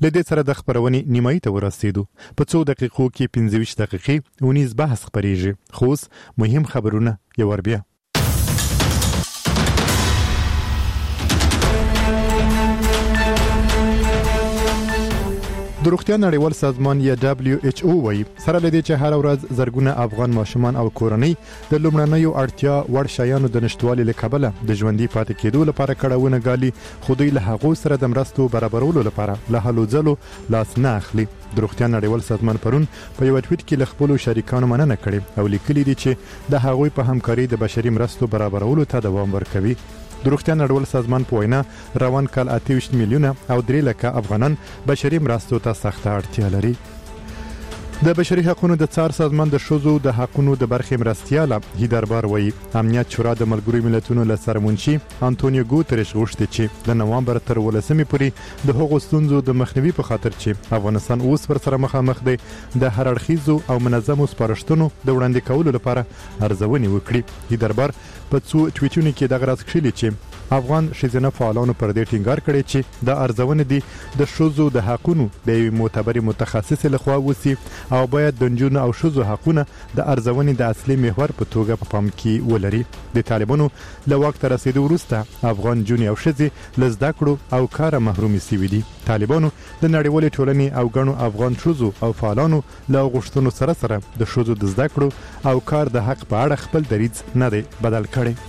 لدې سره د خبرونې نیمایي ته ورسېدو. په 2 دقیقو کې 25 دقیقې ونیز بحث خبرېږي. خو مهم خبرونه یو ور بیا. د روغتیا نړیوال سازمان یا WHO وایي سره لدې چې هر ورځ زرګونه افغان ماشومان او کورنۍ د لومړنیو اړتیا وړ شیانو د نشټوالي له کبله د ژوندۍ پاتې کېدو لپاره کړهونه ګالي، خو دوی له هغو سره د مرستو برابرولو لپاره له هلو ځلو لاس نه اخلي. د روغتیا نړیوال سازمان پرون په یو ټویټ کې له خپلو شریکانو مننه کړې او لیکلي دي چې د هغوی په همکاري د بشري مرستو برابرولو ته دوام ورکوي. د روغتیا نړیوال سازمان په وینا روان کال 28 میلیونه او 3 لکه افغانان بشري مرستو ته سخته اړتیا لري. د بشري حقوقو د څار سازمان د ښځو د حقوقو د برخې مرستیال هیدربار وایي امنیت شورا د ملګرو ملتونو له سرمنشي انټونیو ګوتریش غوښتي چې د نوامبر تر 18 پورې د هغو ستونزو د مخنیوي په خاطر چې افغانستان اوس پر سره مخامخ دی د هر اړخیزو او منظمو سپارښتنو د وړاندې کولو لپاره ارزونې وکړي. هیدربار په 2 ټویټونو کې دغه راز کړی چې افغان ښځینه فعالانو پر دې ټینګار کړی چې د ارزونې دي د ښځو د حقوقو د یو معتبر متخصص لخوا وسی او باید د نجونو او ښځو حقوقونه د ارزونې د اصلي محور په توګه په پام کې ولري. د طالبانو له واک ته رسیدو وروسته افغان جونې او ښځې له زده کړو او کار محرومي شوي دي. طالبانو د نړیوالې ټولنې او ګڼو افغان ښځو او فعالانو له غوښتنو سره سره د ښځو د زده کړو او کار د حق په اړه خپل دریځ نه دی بدل کړی.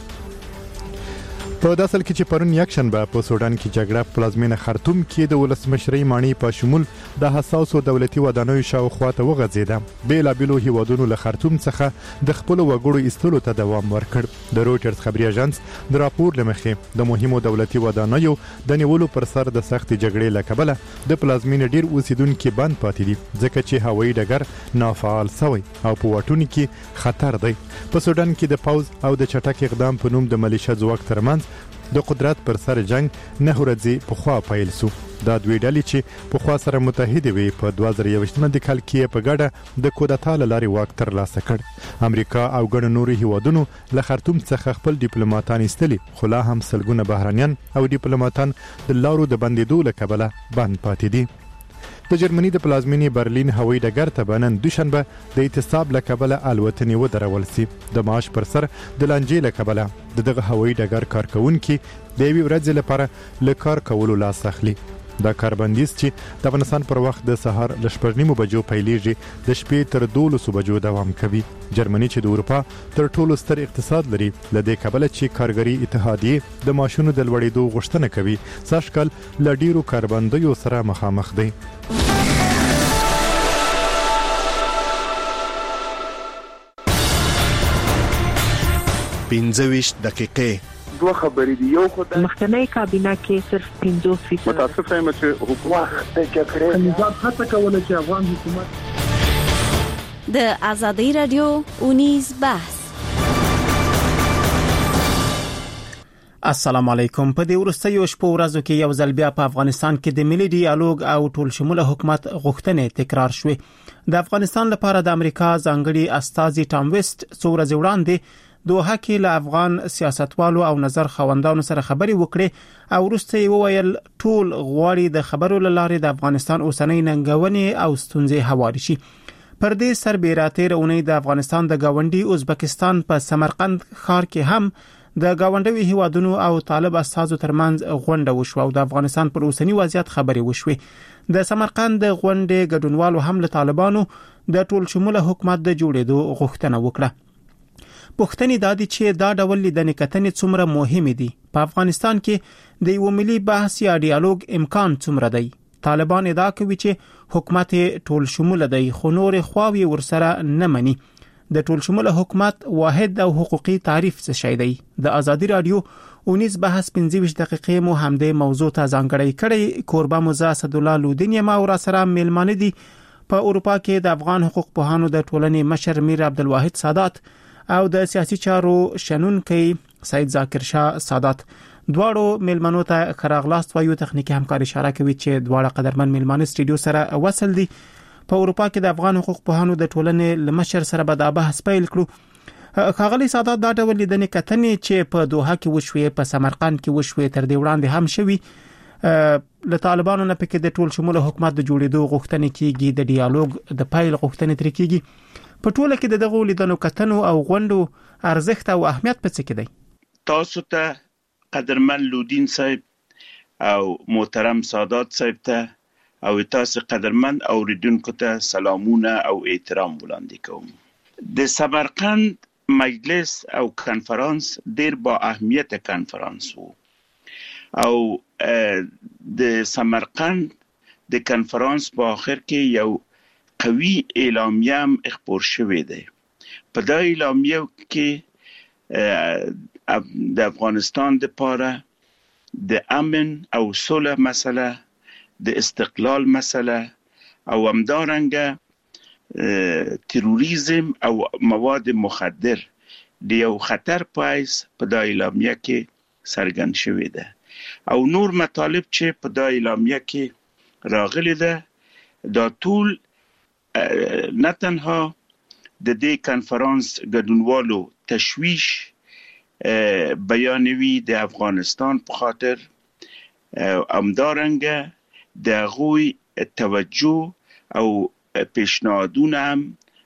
په داسل کې چې پرون یکشنبه په سودان کې جګړه پلازمینه خرطوم کې د ولسمشرۍ ماڼۍ په شمول د حساسو دولتي ودانیو شاوخوا ته وغځېده. بیلابېلو هیوادونو له خرطوم څخه د خپلو وګړو ایستلو ته دوام ورکړ. د رویټرز خبري اژانس د راپور له مخې د مهمو دولتي ودانیو د نیولو پر سر د سخت جګړې له کبله د پلازمینه ډیر اوسیدونکو بند پاتې دي ځکه چې هوایي ډګر نافعال شوی او په واټونو کې خطر دی. په سودان کې د پوز او د چټک اقدام په نوم د ملیشه ځواک ترمنځ د قدرت پر سر جنگ نه ورځي په خوا پیل سو. دا دوی ډلې چې په خوا سره متحد وي په 2021 کال کې په ګډه د کودتا لاري واک ترلاسه کړ. امریکا او ګڼ نورو هیوادونو له خرطوم څخه خپل ډیپلوماټان ایستلي، خو لا هم سلګونه بهرانيان او ډیپلوماټان د لارو د بندیدو له کبله بند پاتې دي. د جرمني د پلازمینې برلین هوایي ډګر ته نن دوشنبه د اعتصاب له کبله الوتنې ودرول سي. د معاش پر سر د لانجې له کبله دغه هوایي ډګر کارکونکي د یوې ورځې لپاره له کار کولو لاس اخلي. دا کاربندیز چې د افغانستان پر وخت د سهار ل 9:30 بجو پیلېږي د شپې تر 12 بجو دوام کوي. جرمني چې د اروپا تر ټولو ستر اقتصاد لري لدې کبله چې کارګری اتحادیه د ماشونو د لوړېدو غوښتنه کوي ساشکل ل ډیرو کاربندیو سره مخامخ دی. 25 دقیقې دوه خبرې دي. یو خدای مخکنی کابینه کې صرف 50% متاسف یم چې حکومت د جګړې نظام هڅه کوله چې افغان حکومت د ازادي رادیو اونیز بحث. السلام علیکم. په دې ورستیو شپو ورځو کې یو ځل بیا په افغانستان کې د ملي ډیالوګ او ټول شموله حکومت غوښتنې تکرار شوې. د افغانستان لپاره د امریکا ځانګړي استازي ټام ویسټ څو ورځې وړاندې دوه کې له افغان سیاستوالو او نظر خوندانو سره خبري وکړي او وروسته یې وویل ټول غواړي د خبرو لارې د افغانستان اوسنۍ ننګونې او ستونزې هواري شي. پر دې سربېره تیرونی د افغانستان د گاونډي ازبکستان په سمرقند ښار کې هم د گاونډي هیوادونو او طالب استازو ترمنځ غونډه وشو او د افغانستان پر اوسنی وضعیت خبري وشوې. د سمرقند غونډې ګډونوالو هم له طالبانو د ټول شموله حکومت د جوړېدو غوښتنه وکړه. پوښتنې دا دي چې دا ډول لیدنې کتنې څومره مهمه دي. په افغانستان کې د یو ملي بحث یا ډیالوګ امکان څومره دی. طالبان ادعا کوي چې حکومت ټول شموله دی خو نور خواوی ورسره نه مني. د ټول شموله حکومت واحد او حقوقي تعریف څه شی دی؟ د ازادي رادیو اونیز بحث 15 دقیقې مو هم د موضوع ته ځانګړی کړی. کوربه موزه اسد الله لودین ما ور سره میلمانه دي. په اروپا کې د افغان حقوق پوهانو د ټولنې مشر میر عبدالواحد سادات او د سیاسي چارو شنونکي سید ذاکر شاه سادات. دواړو میلمنو ته خراغلاست وایو. تخنیکی همکاري اشاره کوي چې دواړه قدرمن میلمانه استډیو سره وصل دي. په اروپا کې د افغان حقوق پوهانو د ټولنې لمشر سره به دا بحث پیل کړو. خاغلی سادات دا ډول لیدنې کتنې چې په دوحه کې وشوي، په سمرقند کې وشوي، تر دې وړاندې هم شوي، له طالبانو نه پکې د ټول شموله حکومت د جوړېدو غوښتنې کیږي د ډیالوګ د پایل غوښتنې تر کیږي په ټوله کې د دغه لیدنو کتنو او غونډو ارزښت او اهمیت په څه کې دی؟ تاسو ته قدرمن لودین صاحب او محترم سادات صاحب ته او تاسو قدرمن اوریدونکو ته سلامونه او احترام وړاندې کوم. د سمرقند مجلس او کنفرانس ډیر با اهمیت کنفرانس وو او د سمرقند د کنفرانس په اخر کې یو قوي اعلامیه خپور شوې ده. په دا اعلامیه کې د افغانستان لپاره د امن او صلح مسله، د استقلال مسله او همدارنګه تروریزم او مواد مخدر د یو خطر پایس په دا اعلامیه کې څرګند شوی ده او نور مطالب چې په دا اعلامیه کې راغلي ده دا ټول نه تنها د دې کنفرانس ګډونوالو تشویش بیانوي د افغانستان په خاطر همدارنګه د غوی توجه او پیشنهادونه هم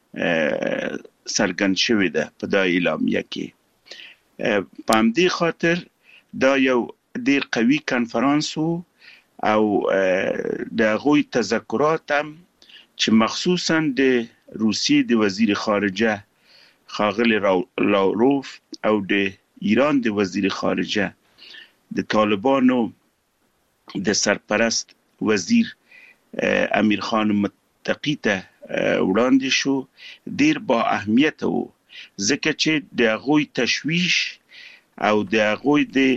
څرګند شوی ده په دا اعلامیه کې. په همدې خاطر دا یو ډیر قوي کنفرانس او د غوی تذکرات هم چې مخصوصا د روسیې د وزیر خارجه ښاغلی لاوروف او د ایران د وزیر خارجه د طالبانو د سرپرست وزیر امیر خان متقی ته وړاندې شو ډیر با اهمیت وو ځکه چې د هغوی تشویش او د هغوی د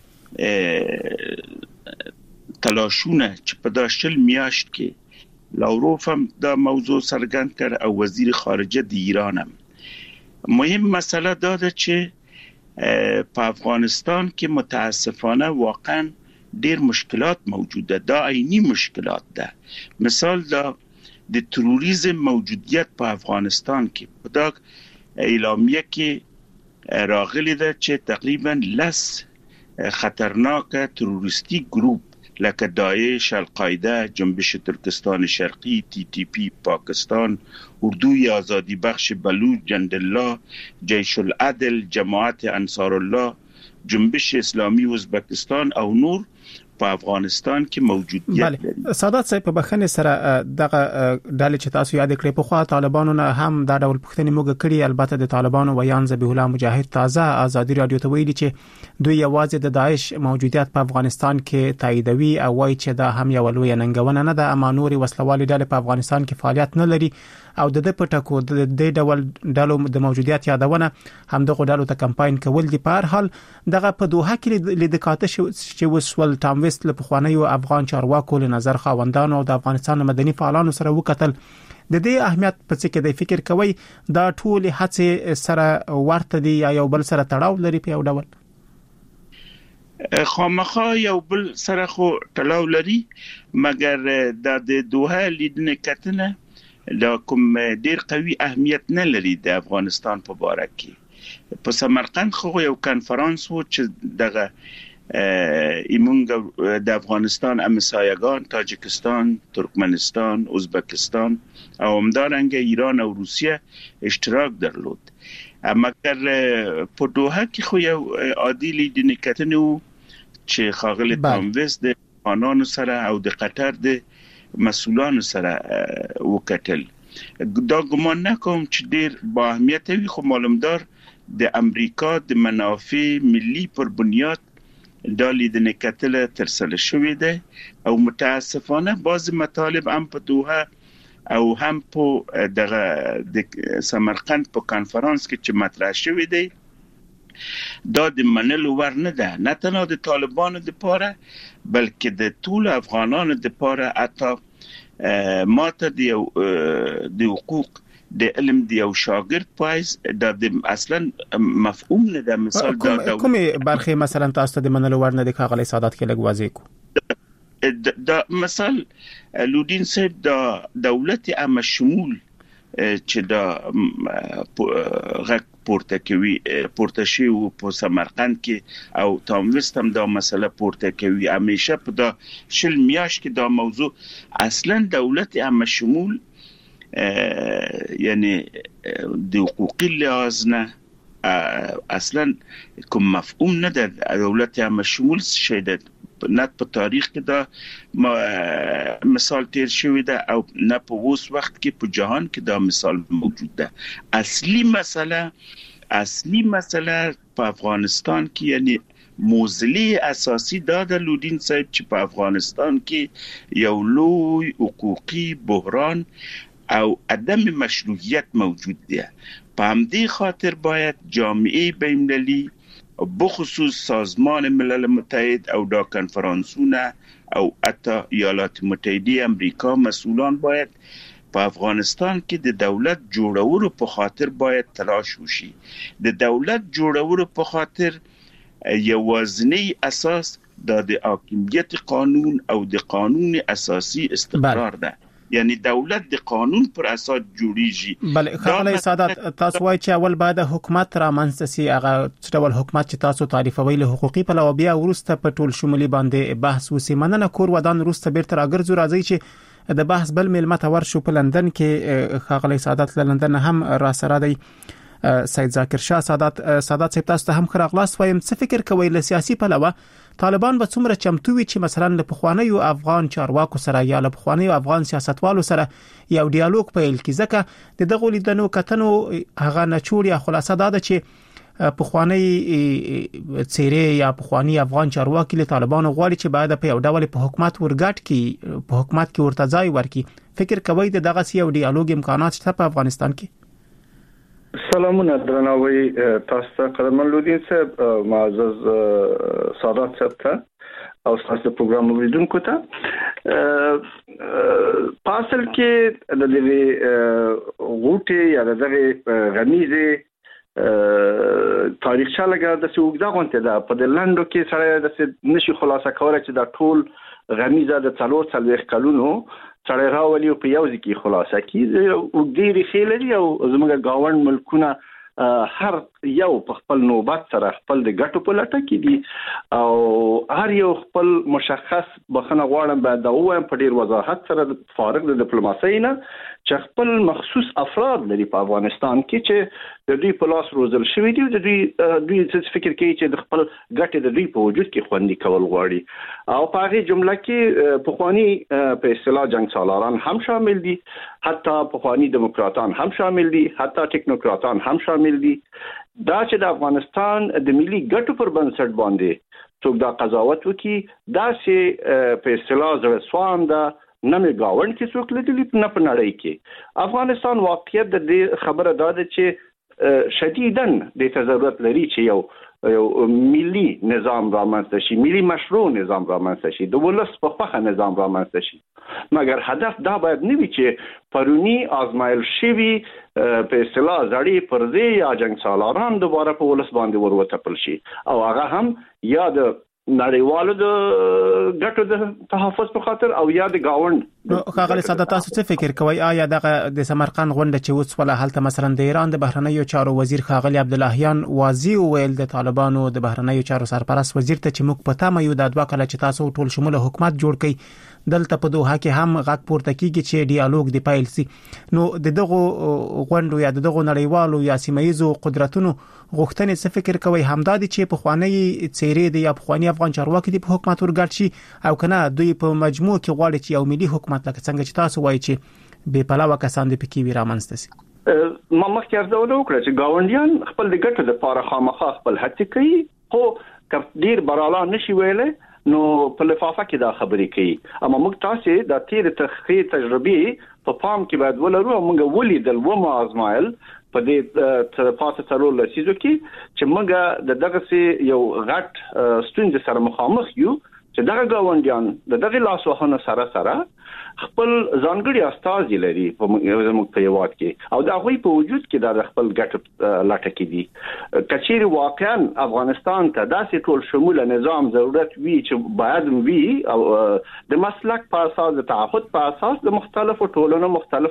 تلاشونه چې په دا شل میاشت کې لاوروف هم دا موضوع څرګند کړ او وزیر خارجه د ایران هم. مهم مسله دا ده چې په افغانستان کې متاسفانه واقعا ډیر مشکلات موجوده، دا عینی مشکلات ده. مثال دا د تروریزم موجودیت په افغانستان کې په دا اعلامیه کې راغلی ده چې تقریبا 10 خطرناک تروریستی گروپ لکه داعش، القاعده، جنبش ترکستان شرقی، TTP پاکستان، اردوی آزادی بخش بلوچ، جندالله، جیش العدل، جماعت انصار الله، جنبش اسلامی ازبکستان او نور په افغانستان کې موجودیت لري. سادات صاحب په بخښنې سره دغه ډلې چې تاسو یاد کړې په خوا طالبانو نه هم دا ډول پوښتنې موږ کړې. البته د طالبانو ویان ذبیح الله مجاهد تازه ازادي رادیو ته ویلي چې دوی یوازې د داعش موجودیت په افغانستان کې تاییدوي او وایي چې دا هم یو لوی ننګونه نه ده، اما نوري وسلوالي ډلې په افغانستان کې فعالیت نه لري او د پټکو د دې ډول ډلو د موجودیت یادونه هم دغه ډلو ته کمپاین کول دي. په هر حال دغه په دوحه کې لیدکاته چې وسول ټام ویسټ له پخوانیو افغان چارواکو له نظر خاوندانو او د افغانستان مدني فعالانو سره وکتل. د دې اهمیت په څه کې د فکر کوي دا ټول هڅه سره ورته دي یا یو بل سره تړاو لري په یو ډول؟ خامخا یو بل سره خو تړاو لري، مګر د دوحه لیدنې کتنه دا کوم ډیر قوي اهمیت نه لري د افغانستان په باره کې. په سمرقند خو یو کنفرانس وو چې دغه ایمونګ د افغانستان همسایگان تاجکستان، ترکمنستان، ازبکستان او همدارنګه ایران او روسیه اشتراک درلود. مګر په دوحه کې خو یو عادي لیدنې کتنه وو چې ښاغلی ټام ویسټ د افغانانو سره او د قطر د مسؤلانو سره وکتل. دا ګمان نکوم چې ډیر با اهمیت وي، خو معلومدار د امریکا د منافع ملي پر بنیاد دا لیدنې کتل ترسره شوې ده او متاسفانه بعض مطالب هم په دوحه او هم په دغه د سمرقند په کانفرنس کې چې مطرح شوې ده دا د منلو ور نه ده، نه تنها د طالبانو لپاره بلکې د ټول افغانانو لپاره. حتی ماته د حقوق د علم د یو شاګرد پایس د اصلا مفهوم نه ده. مثال دا کومه برخه مثلا تاسو د منلو ور نه د کاغلی سادات کې لګ واضح کو دا مثال لودین صاحب د دولت عامه شمول چې دا غږ پورته شي او په سمرقند کې او تاموست هم دا مسله پورته کوي. همیشه په دا شل میاش کې دا موضوع اصلا دولت عامه شمول یعنی د حقوقي لحاظ نه اصلا کوم مفهوم نه ده. دولت عامه شمول شي ده نه په تاریخ کې دا مثال تیر شوی ده او نه په اوس وخت کې په جهان کې دا مثال موجود ده. اصلي مسله په افغانستان کې یعنی موضوع اساسي دا د لودین صاحب چې په افغانستان کې یو لوی حقوقي بحران او عدم مشروعیت موجود دی. په همدې خاطر باید جامعه بین‌المللی بخصوص سازمان ملل متحد او دا کنفرانسونه او حتی ایالات متحده امریکا مسئولان باید په افغانستان کې د دولت جوړولو په خاطر باید تلاش وشي. د دولت جوړولو په خاطر یوازینی اساس د حاکمیت قانون او د قانون اساسي استقرار ده. یعنی دولت د قانون پر اساس جوړیږي. بله خلای سادات تاسو وایي چې اول باید حکومت را منځسي هغه ډول حکومت چې تاسو تعریفوي له حقوقي په لو بیا ورسته په ټول شمولي باندې بحث وسی. مننه کور ودان ورسته بیرته راګرځو راځي چې د بحث بل ملمت ورشو په لندن کې خلای سادات له لندن هم را سره دی. سید ذاکر شاه سادات صاحب تاسو ته هم خراغلاس وایم څه فکر کوي له سیاسي پلوه طالبان به څومره چمتو وي چې مثلا له پخوانیو افغان چارواکو سره یا له پخوانیو افغان سیاستوالو سره یو ډیالوګ پیل کړي؟ ځکه د دغه لیدنو کتنو هغه نچوړ یا خلاصه دا ده چې پخوانی څیرې یا پخوانی افغان چارواکي له طالبانو غواړي چې باید په یو ډول په حکومت ورګټ کی په حکومت کې ورته ځای ورکړي. فکر کوي د دغه یو ډیالوګ امکانات شته په افغانستان کې؟ سلامونه درناوی تاسو ته قدرمن لودین صاحب، معزز سادات صاحب ته او تاسو پروګرام اوریدونکو ته. پاسل کې د دې غوټي یا د غمیزه تاریخچه لګا د سوګدا غونته ده په لندو کې سره د نشي خلاصه کولای چې د ټول غمیزه د 4 کلونو سره راولي په یو ځکه خلاصه کی او ډېری خېلري او زموږ گاوند ملکونه هر یو په خپل نوبت سره خپل د ګټو په لټه کې دي او هر یو خپل مشخص بخنه غواړم بعد دا وایم په ډیر وضاحت سره فارغ د ډیپلوماسۍ نه چې خپل مخصوص افراد لري په افغانستان کې چې د دوی په لاس روزل شوی دي. د دوی څه فکر کوي چې د خپل ګټې د دوی په وجود کې خوندي کول غواړي او په هغه جمله کې پخوانی په اصطلاح جنگ سالاران هم شامل دي، حتی پخوانی دموکراتان هم شامل دي، حتی ټیکنوکراتان هم شامل دي. دا چې د افغانستان د ملي ګټو پر بنسټ باندې څوک دا قضاوت وکي دا چې په اصطلاح زړه سوان ده نه مې گاوند کې څوک لیدلی نه په نړۍ کې. افغانستان واقعیت د دې خبره ده چې شدیداً د ضرورت لري چې یو ملي نظام رامنځته شي، ملي مشروع نظام رامنځته شي، د ولس په خوښه نظام رامنځته شي. مګر هدف دا باید نه وي چې پرونی آزمایل شوی په اصطلاح زړی پرځي یا جنگ سالاران دوباره په ولس باندې وروتپل شي او هغه هم یا د نړیوالو د ګټو د تحفظ په خاطر او یا د گاوند. خاغلی ساده تاسو څه فکر کوي؟ آیا دغه د سمرقند غونډه چې اوس ولا حالت مثلا د ایران د بهرنیو چارو وزیر خاغلی عبداللهیان واضح ویل د طالبانو د بهرنیو چارو سرپرست وزیر ته چې موږ پتا مې یو د دوه کله چې تاسو ټول شموله حکومت جوړ کړي دلته په دوه کې هم غږ پورته کیږي چې ډیالوګ دی پایل سي. نو دغه غونډو یا دغه نړیوالو یا سیمایي قدرتونو غوښتنې څه فکر کوي؟ همدادي چې په خوانی څیرې دی یا په خوانی افغان چارواکي دی په حکومت ورګړ شي او کنه دوی په مجموع کې غواړي چې یو ملي حکومت لکه څنګه چې تاسو وایي چې بے پلاوه کسان د پکې وی رامنځته سي. ما مخکې ارزو وکړه چې گاونډیان خپل د ګټو لپاره خامخا خپل هڅه کوي، خو کډیر براله نشي ویلې نو په لفافه کې دا خبرې کوي. اما موږ تاسو د تیر تحقیق تجربه په پام کې باید ولرو او موږ ولیدل و ما ازمایل په دې پاسه ترول لسیزو کې چې موږ دغه یو غټ ستونزې سره مخامخ یو چې دغه گاونډیان دغه لاسوهنه سره خپل ځانګړي استازي لري په زموږ په هیواد کې او دا غوي په وجود کې د خپل ګټ لټه کې دي. کچېری واقعا افغانستان ته داسې ټول شموله نظام ضرورت وی چې باید وی او د مسلک په اساس د تعهد په اساس د مختلفو ټولنو مختلفو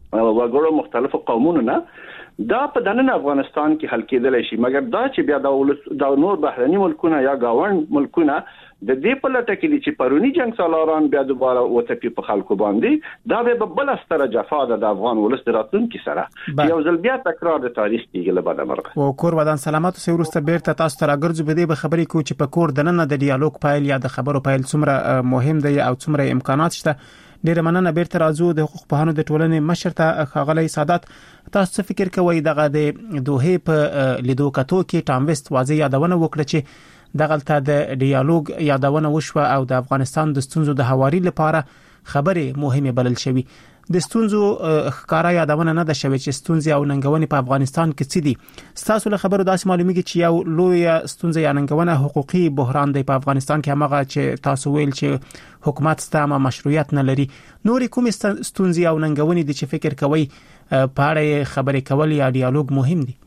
وګړو مختلفو قومونو نه دا په دننه افغانستان کې حل کېدل شي، مګر دا چې بیا د نور بهرني ملکونه یا گاوند ملکونه د دې په لټه کې چې پرونی جنگ سالاران بیا دوباره وتپی په خلکو باندې دا به بل ستره جفا د افغان ولس راتلونکي سره یو ځل بیا تکرار د تاریخ کېږي له بعد مرغه. او کور ودان سلامات او ورسته بیرته تاسو ته راګرځو به دې خبرې کو چې په کور دننه د ډیالوګ پایل یا د خبرو پایل څومره مهم دی او څومره امکانات شته. ډیره مننه بیرته راځو د حقوق پوهانو د ټولنې مشر ته ښاغلی سادات. تاسو فکر کوئ دغه د دوه په لیدو کتو کې ټام ویسټ واضح یادونه وکړه چې دغلته د ډیالوګ یادونه وشوه او د افغانستان د ستونزو د حواري لپاره خبرې مهمه بلل شوې. د ستونزو ښکارا یادونه نه ده شوې چې ستونزې او ننګونې په افغانستان کې څه دي. تاسو له خبرو داسې معلومیږي چې یو لوی ستونزه یا ننګونه حقوقي بحران دی په افغانستان کې، هغه چې تاسو ویل چې حکومت ستامه مشروعیت نه لري. نورې کومې ستونزې او ننګونې دي چې فکر کوي په اړه خبرې کول یا ډیالوګ مهم دي؟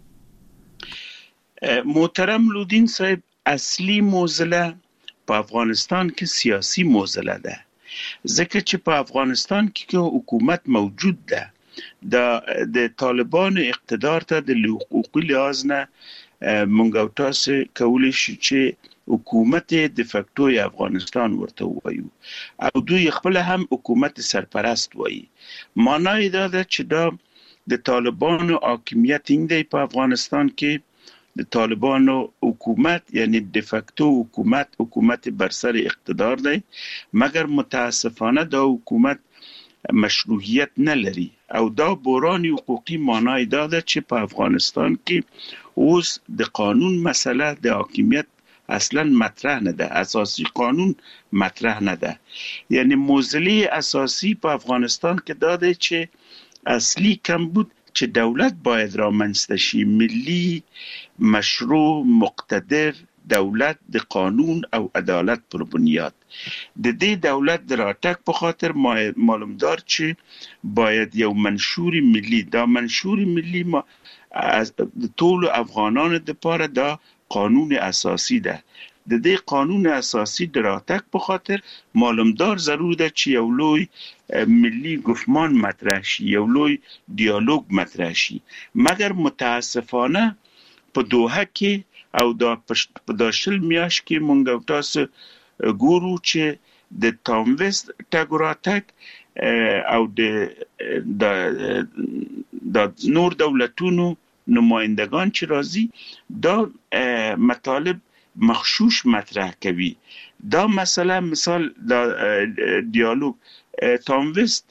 محترم لودین صاحب، اصلي موزله په افغانستان کې سیاسي موزله ده، ځکه چې په افغانستان کې حکومت موجود ده. د طالبان اقتدار ته د حقوقي لحاظ نه مونږ تاسو کولی شو چې حکومت د فکټو افغانستان ورته وایو او دوی خپل هم حکومت سرپرست وایي. معنی دا ده چې دا د طالبانو حاکمیت دی په افغانستان کې. د طالبانو حکومت یعنی د فکټو حکومت بر سر اقتدار دی، مګر متاسفانه دا حکومت مشروعیت نه لري او دا بحران حقوقي معنی دا ده چې په افغانستان کې اوس د قانون مسله د حاکمیت اصلا مطرح نه ده، اساسی قانون مطرح نه ده. یعنی موضوع اساسی په افغانستان کې دا ده چې اصلي کمبود چې دولت باید رامنځته شي، ملی مشروع مقتدر دولت د قانون او عدالت پر بنیاد. د دې دولت د راتګ په خاطر معلومدار چې باید یو منشور ملی، دا منشور ملی از ټول افغانانو لپاره دا قانون اساسی ده. د دې قانون اساسی د راتګ په خاطر معلومدار ضرور ده چې یو لوی ملی گفتمان مطرح شي، یو لوی ډیالوګ مطرح شي. مګر متاسفانه په دوحه کې او دا په داشل میاش کې مونږ تاسو ګورو چې د ټام ویسټ ټاګ راتګ او د نور دولتونو نمایندگان چې راځي دا مطالب مخشوش مطرح کوي. دا مسئله مثال دا ډیالوګ ټام ویسټ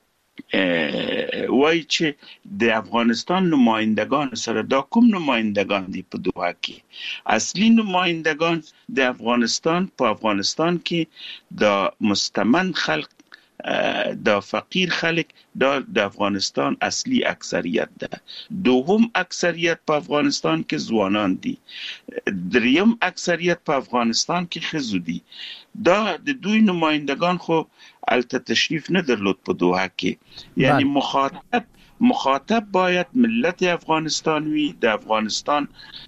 وای چې د افغانستان نمایندگان سره دا کوم نمایندگان دي په دوحه کې؟ اصلي نمایندگان د افغانستان په افغانستان کې د مستمن خلق، دا فقیر خلق، دا د افغانستان اصلي اکثریت ده. دوم اکثریت په افغانستان کې ځوانان دي. دریم اکثریت په افغانستان کې ښځو دي. دا د دوی نمایندگان خو البته تشریف نه درلود په دوحه کې. یعنی مخاطب باید ملت افغانستان وي، د افغانستان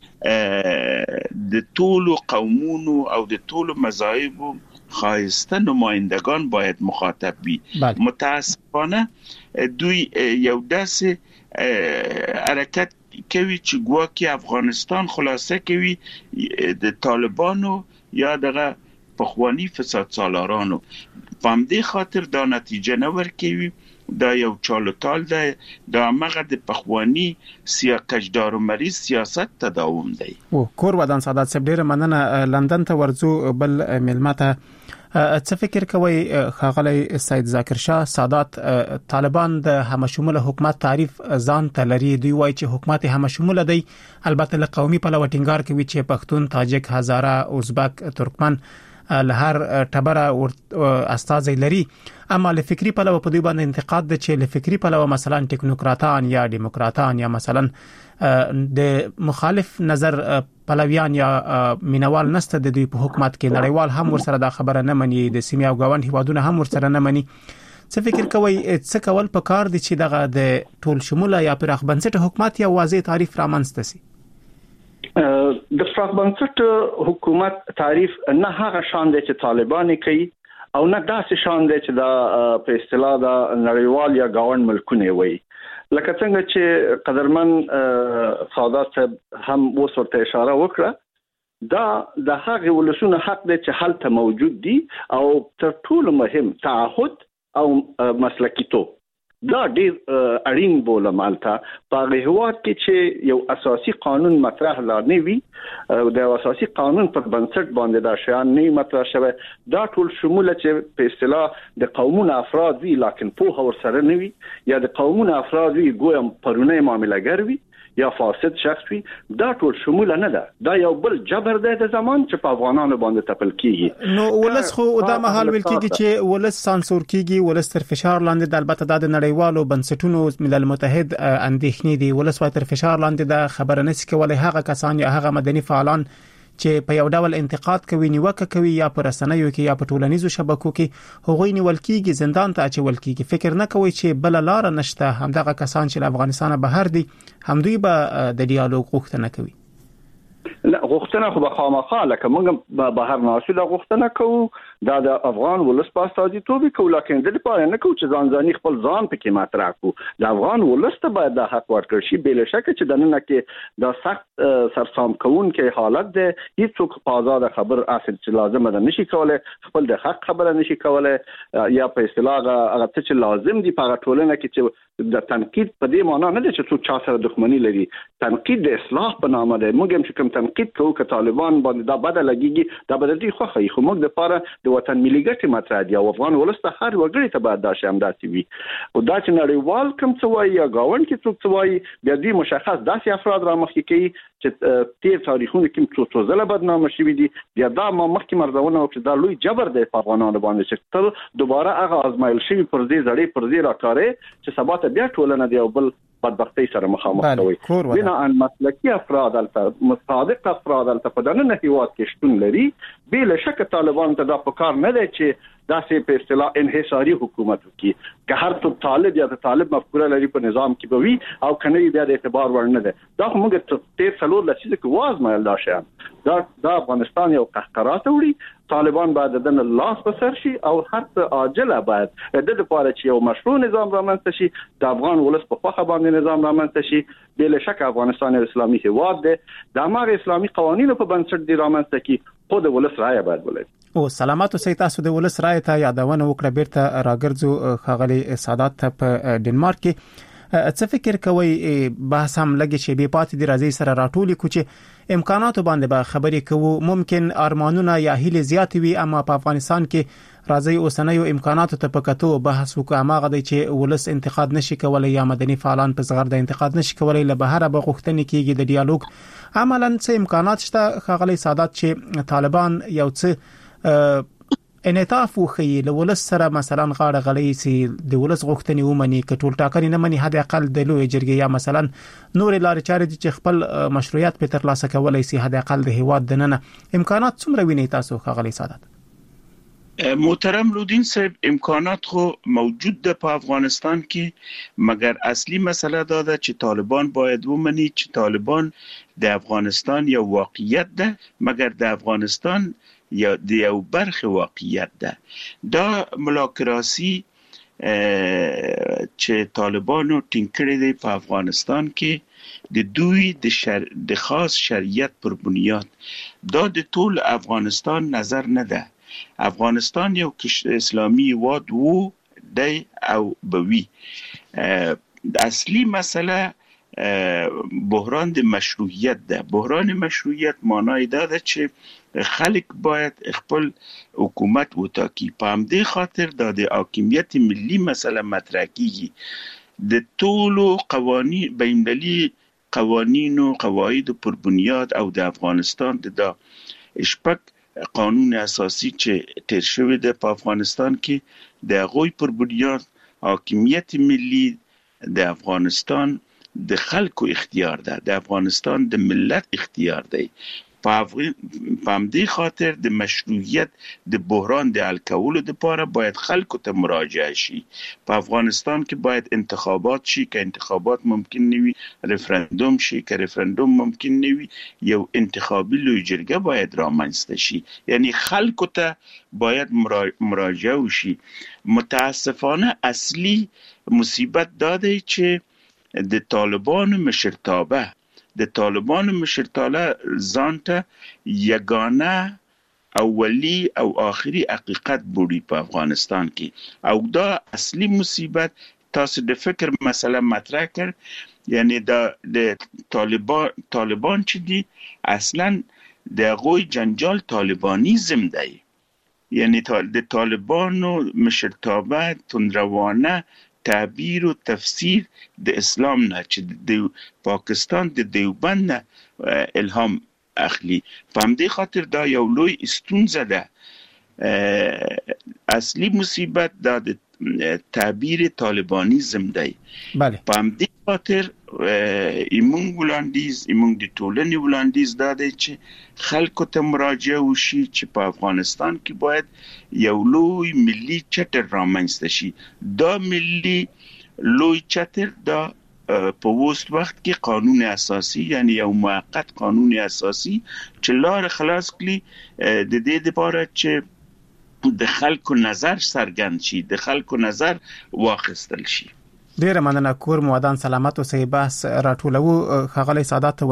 د ټولو قومونو او د ټولو مذاهبو خایسته نمایندگان باید مخاطب وي. متاسفانه دوی یو داسې حرکت کوي چې ګواکې افغانستان خلاصه کوي د طالبانو یا دغه پخوانی فساد سالارانو. په همدې خاطر دا نتیجه نه ورکوي. دا یو چالوتال ده، دا هغه د پخوانی کجدار و مریض سیاست تداوم دی. کور ودان سادات صاحب، ډیره مننه. لندن ته ورځو بل ملمته څه فکر کوي ښاغلی سید ذاکر شاه سادات؟ طالبان د همشموله حکومت تعریف ځان ته لري. دوی وایي چې حکومت همشموله دی، البته له قومي پلوه ټینګار کوي چې پښتون، تاجک، هزاره، ازبک، ترکمن له هر ټبره استازي لري. اما له فکری پلوه په دوی باندې انتقاد ده چې له فکری پلوه مثلا ټیکنوکراتان یا دیموکراتان یا مثلا د مخالف نظر پلویان یا مینوال نسته د دوی په حکومت کې. نړیوال هم ورسره دا خبره نه مني، د سیمه او ګاوند هیوادونه هم ورسره نه مني. څه فکر کوي څه کول پکار دي چې دغه د ټول شموله یا پراخ بنسټ حکومت یا واضح تعریف رامنځته شي؟ د پراخ بنسټ حکومت تعریف نه هغه شان دی چې طالبان کوي او نه داسې شان دی چې دا په اصطلاح دا نړیوال یا گاوند ملکونه وي لکه څنګه چې قدرمن سعادت صاحب هم اوس ورته اشاره وکړه دا د هغه ولسونو حق دی چې هلته موجود دي او تر ټولو مهم تعهد او مسلکیتوب دا ډیر اړین بولم الته په هیواد کې چې یو اساسي قانون مطرح لا نه وي د اساسي قانون پر بنسټ باندې دا شیان نه مطرح شوی دا ټول شموله چې په اصطلاح د قومونو افراد وی لکه په هور سره نه وي یا د قومونو افراد وی ګویم پرونه معاملګر وي یا فاسد شخص وي دا ټول شموله نه ده دا یو بل جبر دی د زمان چې په افغانانو باندې تپل کیږي نو ولس خو دا مهال ویل کیږي چې ولس سانسور کیږي ولس تر فشار لاندې د البته د نړیوالو بنسټونو ملل متحد اندېښنې دي ولس تر فشار لاندې د خبره نشي کولای هغه کسان یا هغه مدني فعالان چې په یو ډول انتقاد کوي نیوکه کوي یا پر رسنیو کې یا په ټولنیزو شبکو کې هغوی نیول کیږي زندان ته اچول کیږي فکر نه کوي چې بل لار نشته همدغه کسان چې افغانستان بهر دي همدوی به د ډیالوګ غوښتنه کوي لا غوښتنه خو به خامخا لکه موږ بهر ناسو دا غوښتنه کوو دا د افغان ولس په استازیتوب کوي لکه د لپاره نه کوي چې ځان خپل ځان پکې مطرح کو د افغان ولس ته باید د حق ورکړ شي بل شک چې د نن کې د سخت سرسام کون کې حالت ده هیڅوک په آزاد خبر اصل چې لازم ده نشي کولای خپل د حق خبره نشي کولای یا په اصطلاح هغه چې لازم دي په ټولنه کې چې د تنقید په دې معنی نه ده چې څوک چا سره دښمنی لري تنقید د اصلاح په نامه ده موږ هم چې کوم تنقید کوو که طالبان باندې دا بدل لګيږي دا بدل دي خو خو موږ د لپاره د وطن ملي ګټې مطرح دي او افغان ولس ته هر وګړي ته باید دا شی همداسې وي او دا چې نړیوال کوم څه وایي یا گاوند کې څوک څه وایي بیا دې مشخص داسې افراد را مخکې کوي چې تیر تاریخونه کې څو ځله بدنامه شوي دي بیا دا ما مخکې مرزونه او چې دا لوی جبر دی په افغانانو باندې چې تل دوباره هغه ازمایل شوی پر دې زړې پر دې راکارې چې سبا ته بیا ټولنه دی او بل بدبختی سره مخامخ کوي بنا ان مسلکی افراد البته مصادق افراد البته په دغه هیواد کې شتون لري بل شک طالبان ته دا پکار نه دی چې داسې په اصطلاح انحصاري حکومت وکړي که هر څوک طالب یا د طالب مفکوره لري په نظام کې به وي او کنه بیا د اعتبار ورنه ده دا موږ ته تیر څلور لسیزه کې واز مایل دا شي دا افغانستان یو قهقرات وړي طالبان بعد د لاس بسر شي او هر څه عاجله باید د لپاره چې یو مشروع نظام رامنځته شي د افغان ولس په خوخه باندې نظام رامنځته شي بل شک افغانستان اسلامي هیواد دی د امر اسلامي قوانینو په بنسټ دی رامنځته کی خود ولس رائے باید ولري او سلامات اوسئ تاسو د ولس رائے ته یادونه وکړه بیرته راګرځو خغلی سعادت په ډنمارک کې څه فکر کوي بحث هم لګي چې به پاتې د راځي سره راټولي کوچ امکاناتو باندې به خبرې کوو ممکن ارمانونه یا هیله زیات وي اما په افغانستان کې راځي اوسنیو امکاناتو ته پکاتو بحث وکړه ماغه دی چې ولس انتقاد نشي کولای یا مدني فعالان په صغر د انتقاد نشي کولای له بهره به غوښتنې کیږي د ډیالوګ عملاً څه امکانات شته خغلی سعادت چې طالبان یو څه انعطاف وخی له ولس سره مثلا غاړه غړی سي د ولس غوښتنې ومني کټول ټاکنې نه مني حد اقل د لوی جرګې یا مثلا نور لارې چارې چې خپل مشروعیت په ترلاسه کولای سي حد اقل د هیواد دننه امکانات څومره ویني تاسو خغلی سعادت محترم لودین صاحب امکانات خو موجود ده په افغانستان کې مگر اصلي مسله دا ده چې طالبان باید ومني چې طالبان د افغانستان یو واقعیت ده مگر د افغانستان یا د یو برخه واقعیت ده دا ملاکراسی چې طالبانو ټینګ کړی دی په افغانستان کې د دوی د خاص شریعت پر بنیاد دا د ټول افغانستان نظر نه ده افغانستان یو اسلامی هیواد وو دی او بوي اصلي مسله بحران د مشروعیت ده بحران مشروعیت معنی دا ده چې خلک باید خپل حکومت وټاکي په همدې خاطر د حاکمیت ملي مسله مطرح کیږي د ټولو قوانین بین‌المللي قوانین او قواعد پر بنیاد او د افغانستان د شپږ قانون اساسی چې تیر شوی دی په افغانستان کې د غوی پر بنیاد حاکمیت ملي د افغانستان د خلکو اختیار ده د افغانستان د ملت اختیار دی په همدې خاطر د مشروعیت د بحران د حل کولو لپاره باید خلکو ته مراجعه شي. په افغانستان کې باید انتخابات شي، که انتخابات ممکن نه وي ریفرندوم شي، که ریفرندوم ممکن نه وي یو انتخابي لوی جرګه باید رامنځته شي. یعنی خلکو ته باید مراجعه وشي. متاسفانه اصلي مصیبت دا دی چې د طالبانو مشرتابه ځان ته یگانه اولی او آخری حقیقت بولی په افغانستان کې، او دا اصلي مصیبت. تاسو د فکر مسله مطرح کړ، یعنی د طالبان چې دی اصلا د غوی جنجال طالبانیزم دی. یعنی د طالبانو مشرتابه تندروانه تعبیر و تفسیر د اسلام نه چې د پاکستان د دیوبند نه الهام اخلي. په همدې خاطر دا یو لوی ستونزه ده. اصلي مصیبت دا د تعبیر طالبانیزم دی. بله. په همدې خاطر ایمونگ د ټولنې وړاندیز دا دی چې خلکو ته مراجعه وشي چې په افغانستان کې باید یو لوی ملي چتر رامنځته شي. دا ملي لوی چتر دا په وست وخت کې قانون اساسی، یعنی یو موقت قانون اساسی چې لار خلاص کړي د دې لپاره چې د خلکو نظر څرګند شي، د خلکو نظر واخیستل شي. ډیره مننه. کور مودان سلامت اوسئ. بحث راټولو خغلی سعادت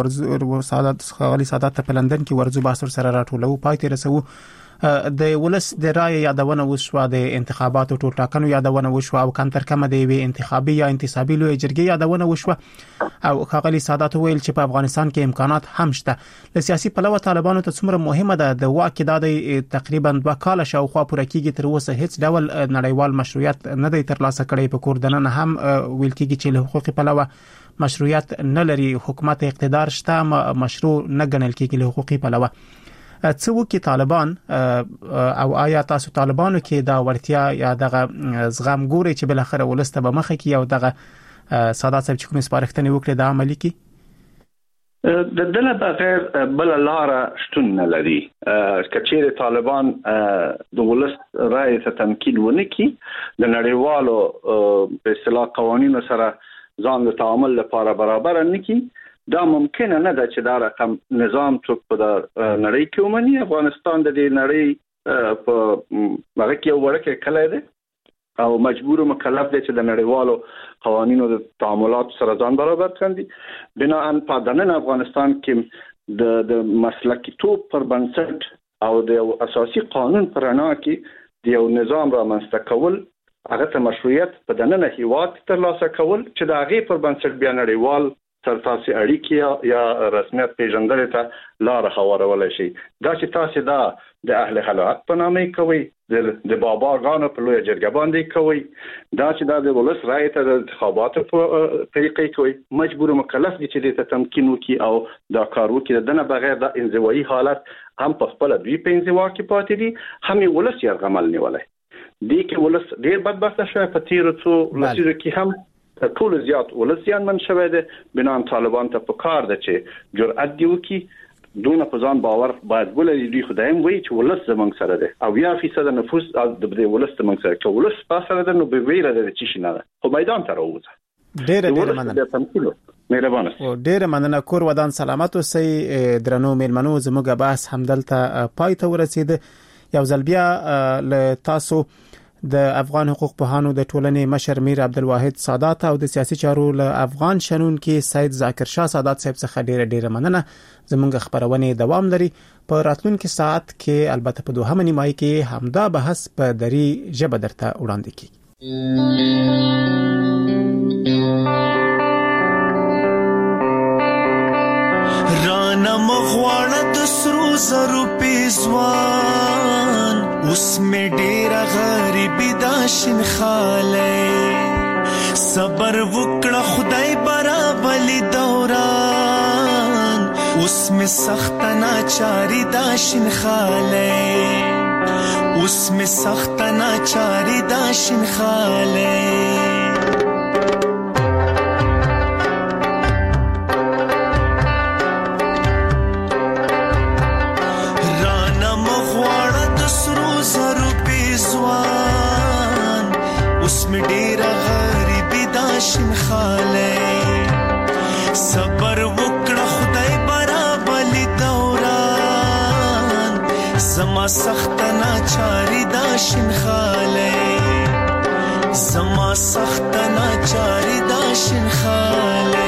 په لندن کې ورزو بحث سره راټولو پای ته رسو. د ولس د رائے یادونه وشوه، د انتخاباتو ټولټاکنو یادونه وشوه، او کم تر کمه د وی انتخابي یا انتصابي لوی جرګې یادونه وشوه. او خغلی سعادت ویل چې په افغانستان کې امکانات هم شته. له سیاسي پلوه طالبانو ته څومره مهمه ده د واک د تقریبا 2 کال شاوخوا پوره کیږي، تر اوسه هیڅ ډول نړیوال مشروعیت نه دی ترلاسه کړی. په کور دننه هم ویل کیږي چې له حقوقي پلوه مشروعیت نه لري، حکومت اقتدار شته مشروع نه ګڼل کیږي له حقوقي پلوه. څه وکړي طالبان، او آیا تاسو طالبانو کې دا ورتیا یا دغه زغم ګوري چې بل اخر ولسته به مخه کې او دغه ساده صاحب چې کوم سپارښتنې وکړي د عملي کې د دله بغیر بل لار شتون نه لري. کچېره طالبان د ولس رائے ته تمکین ونکړي، د نړیوالو په اصطلاح قوانینو سره ځان د تعامل لپاره برابر نه کړي، دا ممکن نه ده چې دا رقم نظام څوک په نړۍ کې ومني. افغانستان د دې نړۍ په هغه کې یو ورکه کلی دی او مجبور مکلف دی چې د نړیوالو قوانینو د تعاملات سره ځان برابر کړي. بنا په دننه افغانستان کې د مسلکي توپ پر بنسټ او د اساسي قانون پر رڼا کې د یو نظام رامنځته کول، هغه ته مشروعیت په دننه هیواد ترلاسه کول چې د هغې پر بنسټ بیا نړیوال سرتاسي اړیکې یا رسمیت پیژندل ته لار هوارولای شي. دا چې تاسو دا د اهل حلقات په نامه کوي، د بابا غانو په لوی جرګه باندې کوي، دا چې دا د ولس رائے ته د انتخاباتو په طریقې کوي، مجبور مکلف دي چې د تمکین وکي او دا کار وکي. دنه بغیر د انزوایي حالت هم په خپل دوی په انزوا کې پاتې دي، هم ولس یې غمل نیولای دي کې ولس ډیر بدبخت شوی. په تیرو څو لسیزو کې هم ټول زیات ولسیان من شوه ده. بنان طالبان ته په کار ده چې جرأت دی وکي، دونه په ځان باور باید ولري. دوی خدایم وایي چې ولس زمونږ سره ده، او 1% نفوس د دې ولس زمونږ سره، چې ولس په سره ده نو به ویره ده چې شي نه خو میدان ته راوځي. ډېر مننه. مهربانه. ډېر مننه. کور ودان سلامت اوسئ. درنو میلمنو، زموږ بحث همدلته پای ته ورسید. یو ځل بیا له تاسو د افغان حقوق پوهانو د ټولنې مشر میر عبدالواحد سادات او د سیاسي چارو له افغان شنونکي سید ذاکر شاه سادات صاحب څخه ډېر مننه. زموږ خبرونه دوام لري. په راتلونکي ساعت کې البته په دوهمه نیمایي کې همدا بحث په دری ژبه درته وړاندې کیږي. رانا مغواړه د سرو زرو پیزوان، اوس مې ډېره غریبي دا شین خالی، صبر وکړه خدای برابلی دوران، اوس مې سخت ناچاری دا شین خالی، اوس مې سخت ناچاری دا شین خالی. اوس می ډیر غریبی داشن خاله صبر وکړه خدای برابر دوران زما سخت ناچاری داشن خاله زما سخت ناچاری داشن خاله